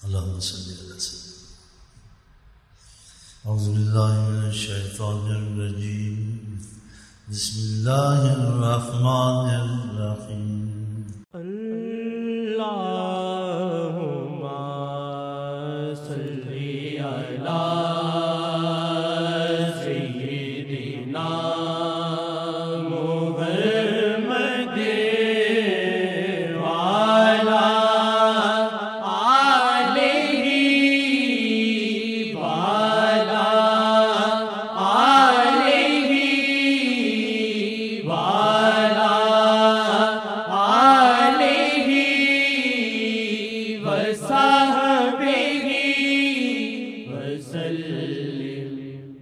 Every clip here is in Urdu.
اللهم صل على سيدنا. أعوذ بالله من الشيطان الرجيم. بسم الله الرحمن الرحيم. اللهم صل على سيدنا محمد وعلى آله وعلى آله وعلى آله وصحبه وسلم.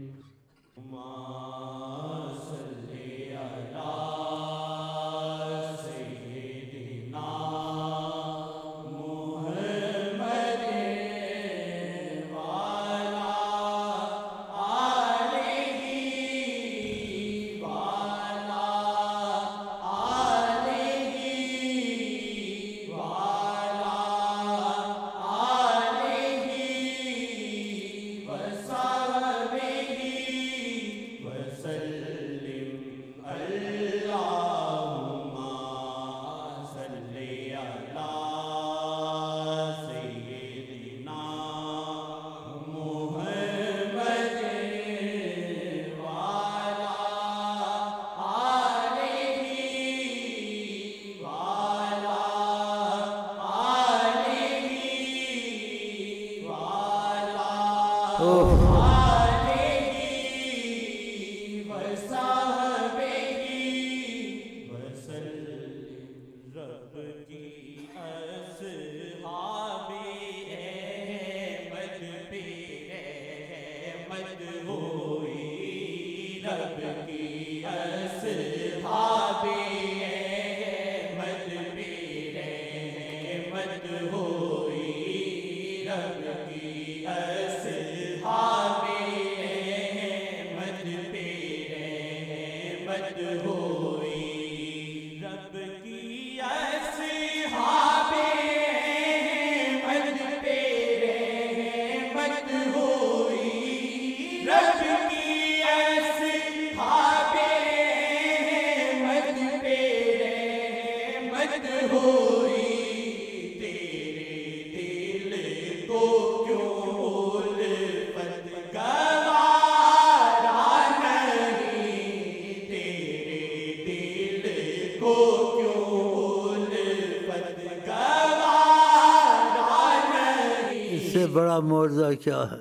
اس سے بڑا معجزہ کیا ہے؟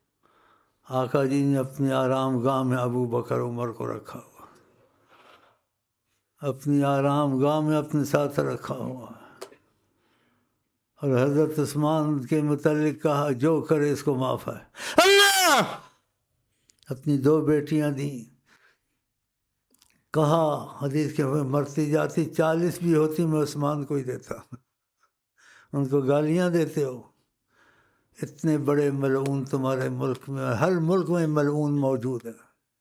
آقا جی نے اپنے آرام گاہ میں ابو بکر عمر کو رکھا ہوا، اپنی آرام گاہ میں اپنے ساتھ رکھا ہوا، اور حضرت عثمان کے متعلق کہا جو کرے اس کو معاف ہے اللہ. اپنی 2 بیٹیاں دیں، کہا حدیث کے مرتی جاتی 40 بھی ہوتی میں عثمان کو ہی دیتا. ان کو گالیاں دیتے ہو، اتنے بڑے ملعون تمہارے ملک میں، ہر ملک میں ملعون موجود ہے.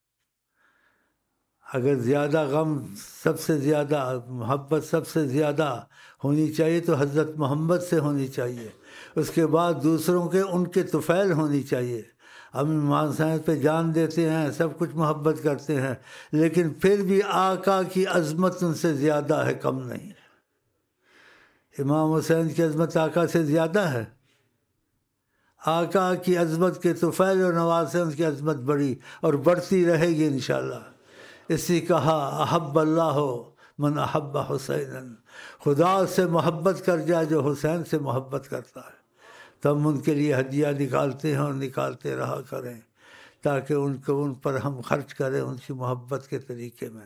اگر زیادہ غم سب سے زیادہ، محبت سب سے زیادہ ہونی چاہیے تو حضرت محمد سے ہونی چاہیے، اس کے بعد دوسروں کے ان کے طفیل ہونی چاہیے. ہم ایمان سائنس پہ جان دیتے ہیں، سب کچھ محبت کرتے ہیں، لیکن پھر بھی آقا کی عظمت ان سے زیادہ ہے، کم نہیں. امام حسین کی عظمت آقا سے زیادہ ہے. آقا کی عظمت کے طفیل و نواز سے ان کی عظمت بڑی اور بڑھتی رہے گی انشاءاللہ. اسی کہا احب اللہ من احب حسین، خدا سے محبت کر جائے جو حسین سے محبت کرتا ہے. تو ہم ان کے لیے ہدیہ نکالتے ہیں اور نکالتے رہا کریں تاکہ ان پر ہم خرچ کریں ان کی محبت کے طریقے میں.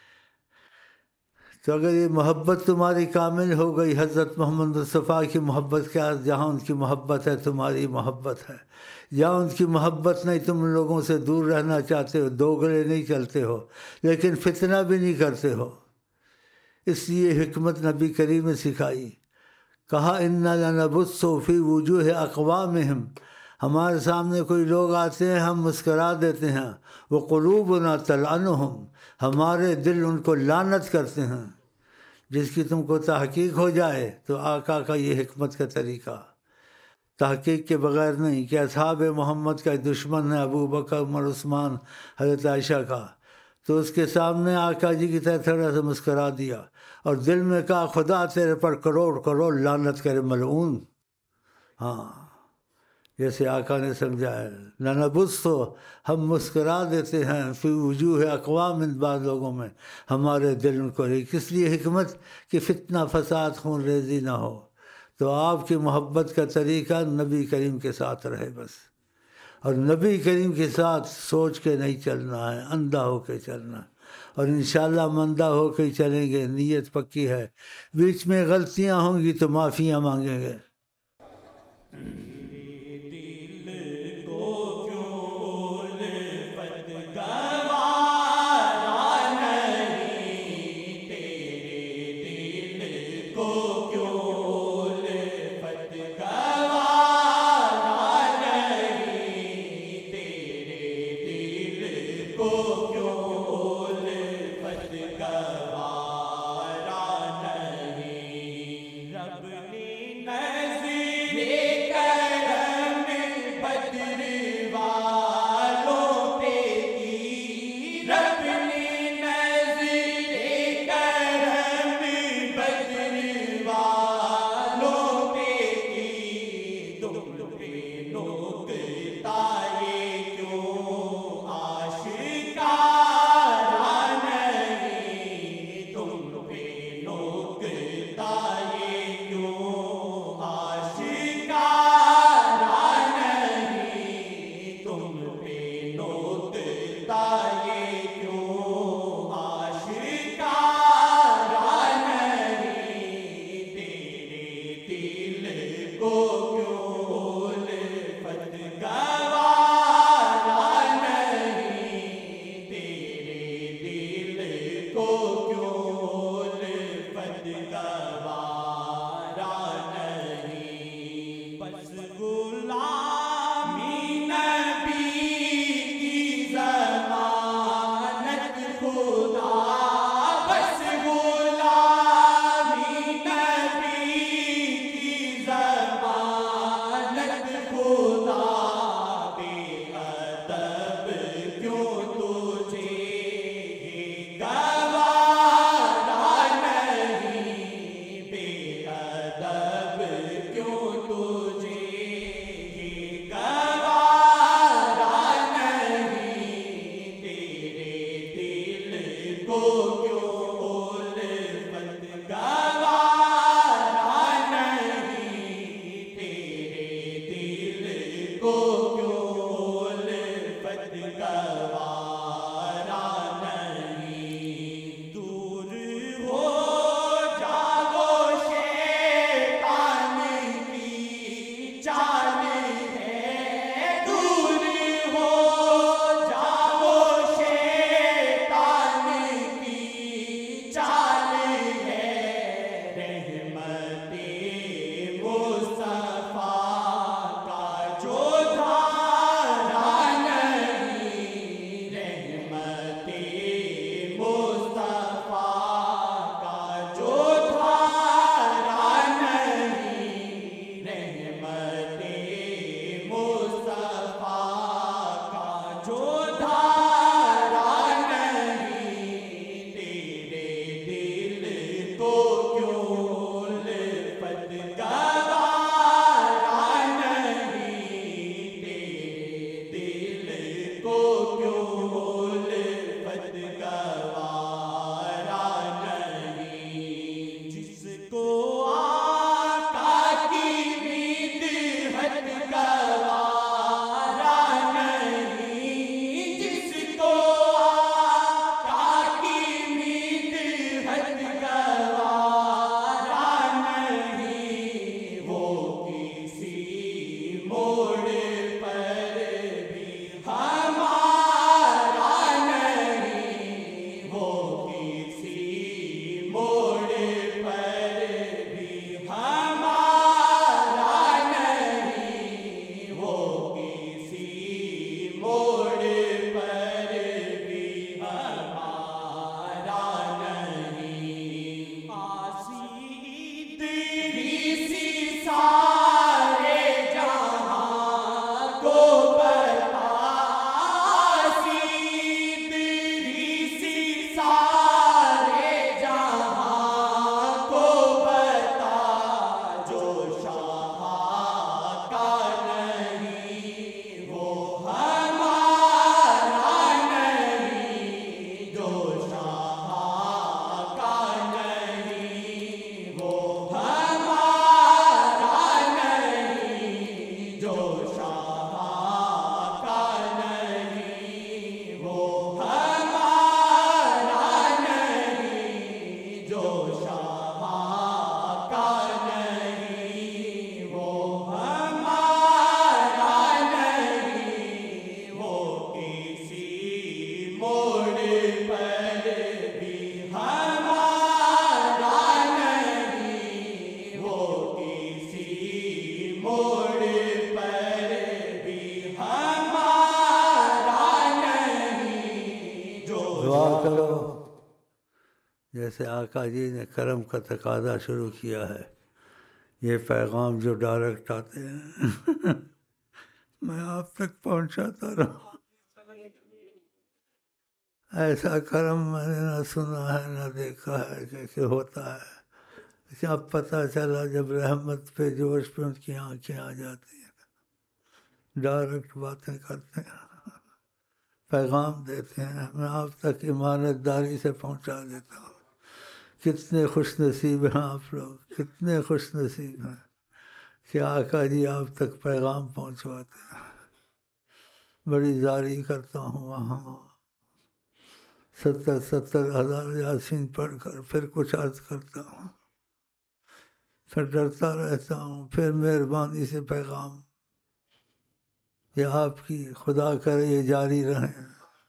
تو اگر یہ محبت تمہاری کامل ہو گئی، حضرت محمد مصطفیٰ کی محبت کیا، جہاں ان کی محبت ہے تمہاری محبت ہے، جہاں ان کی محبت نہیں تم لوگوں سے دور رہنا چاہتے ہو، دوگلے نہیں چلتے ہو، لیکن فتنہ بھی نہیں کرتے ہو. اس لیے حکمت نبی کریم نے سکھائی، کہا انا لنبث فی وجوہ اقوامہم، ہمارے سامنے کوئی لوگ آتے ہیں ہم مسکرا دیتے ہیں، وقلوبنا تلعنہم، ہمارے دل ان کو لعنت کرتے ہیں. جس کی تم کو تحقیق ہو جائے تو آقا کا یہ حکمت کا طریقہ. تحقیق کے بغیر نہیں کہ اصحاب محمد کا دشمن ہے ابو بکر، عمر، عثمان، حضرت عائشہ کا، تو اس کے سامنے آقا جی کی طرح تھوڑا سا مسکرا دیا اور دل میں کہا خدا تیرے پر کروڑ کروڑ لعنت کرے ملعون. ہاں، جیسے آقا نے سمجھا ہے، ننبس تو ہم مسکرا دیتے ہیں فی وجوہ اقوام، بعض لوگوں میں ہمارے دل ان کو کس لیے حکمت کہ فتنہ فساد خون ریزی نہ ہو. تو آپ کی محبت کا طریقہ نبی کریم کے ساتھ رہے بس، اور نبی کریم کے ساتھ سوچ کے نہیں چلنا ہے، اندھا ہو کے چلنا ہے، اور انشاءاللہ مندہ ہو کے چلیں گے. نیت پکی ہے، بیچ میں غلطیاں ہوں گی تو معافیاں مانگیں گے. جیسے آقا جی نے کرم کا تقاضا شروع کیا ہے، یہ پیغام جو ڈائریکٹ آتے ہیں میں آپ تک پہنچاتا رہا، ایسا کرم میں نے نہ سنا ہے نہ دیکھا ہے کہ ہوتا ہے، لیکن اب پتہ چلا جب رحمت پہ جوش پہ ان کی آنکھیں آ جاتی ہیں، ڈائریکٹ باتیں کرتے ہیں، پیغام دیتے ہیں، میں آپ تک امانت داری سے پہنچا دیتا ہوں۔ کتنے خوش نصیب ہیں آپ لوگ، کتنے خوش نصیب ہیں کہ آقا جی آپ تک پیغام پہنچواتے ہیں۔ بڑی زاری کرتا ہوں وہاں 70,000 یاسین پڑھ کر، پھر کچھ عرض کرتا ہوں، پھر ڈرتا رہتا ہوں، پھر مہربانی سے پیغام یہ آپ کی، خدا کرے یہ جاری رہیں۔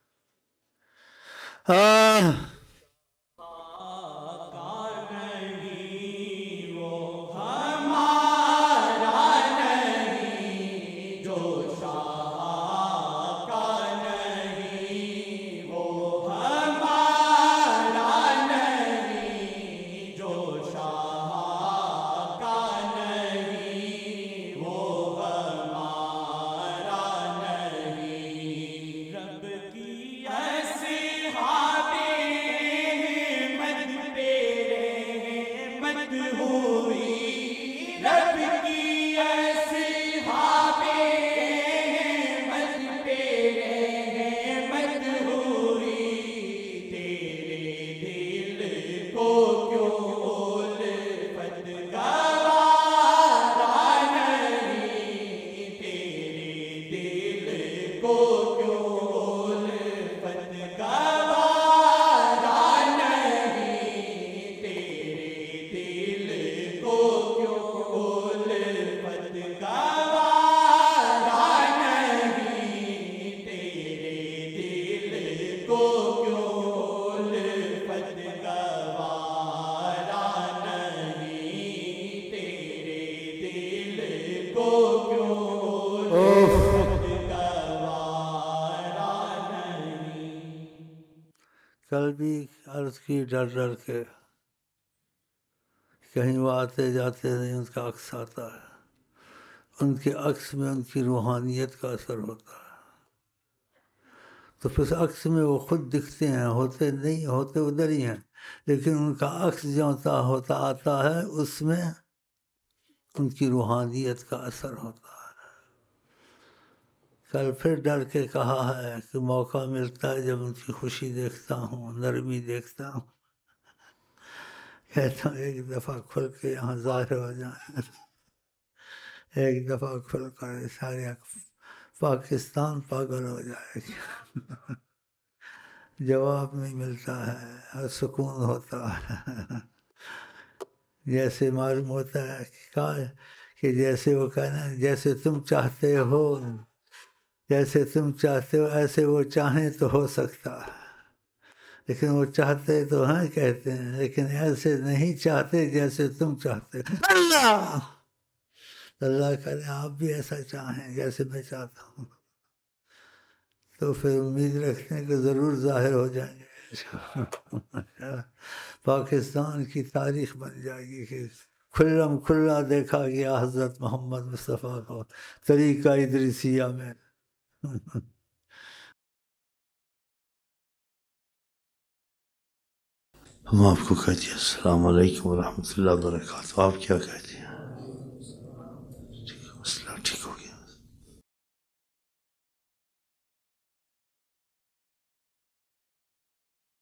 کل بھی عرض کی ڈر ڈر کے، کہیں وہ آتے جاتے نہیں، ان کا عکس آتا ہے، ان کے عکس میں ان کی روحانیت کا اثر ہوتا ہے، تو پھر عکس میں وہ خود دکھتے ہیں، ہوتے نہیں، ہوتے ادھر ہی ہیں، لیکن ان کا عکس جو ہوتا آتا ہے اس میں ان کی روحانیت کا اثر ہوتا ہے۔ کل پھر ڈر کے کہا ہے کہ موقع ملتا ہے جب ان کی خوشی دیکھتا ہوں، نرمی دیکھتا ہوں، کہتا ہوں ایک دفعہ کھل کے یہاں ظاہر ہو جائیں، ایک دفعہ کھل کر سارے پاکستان پاگل ہو جائے گا۔ جواب نہیں ملتا ہے اور سکون ہوتا ہے، جیسے معلوم ہوتا ہے کہ جیسے وہ کہنا، جیسے تم چاہتے ہو، جیسے تم چاہتے ہو ایسے وہ چاہیں تو ہو سکتا ہے، لیکن وہ چاہتے تو ہیں کہتے ہیں، لیکن ایسے نہیں چاہتے جیسے تم چاہتے ہو۔ اللہ کرے آپ بھی ایسا چاہیں جیسے میں چاہتا ہوں، تو پھر امید رکھتے ہیں کہ ضرور ظاہر ہو جائیں گے، پاکستان کی تاریخ بن جائے گی کہ کھلم کھلا دیکھا گیا حضرت محمد مصطفیٰ کو طریقہ ادریسیہ میں۔ ہم آپ کو کہتے ہیں السلام علیکم ورحمۃ اللہ وبرکاتہ، آپ کیا کہتے ہیں؟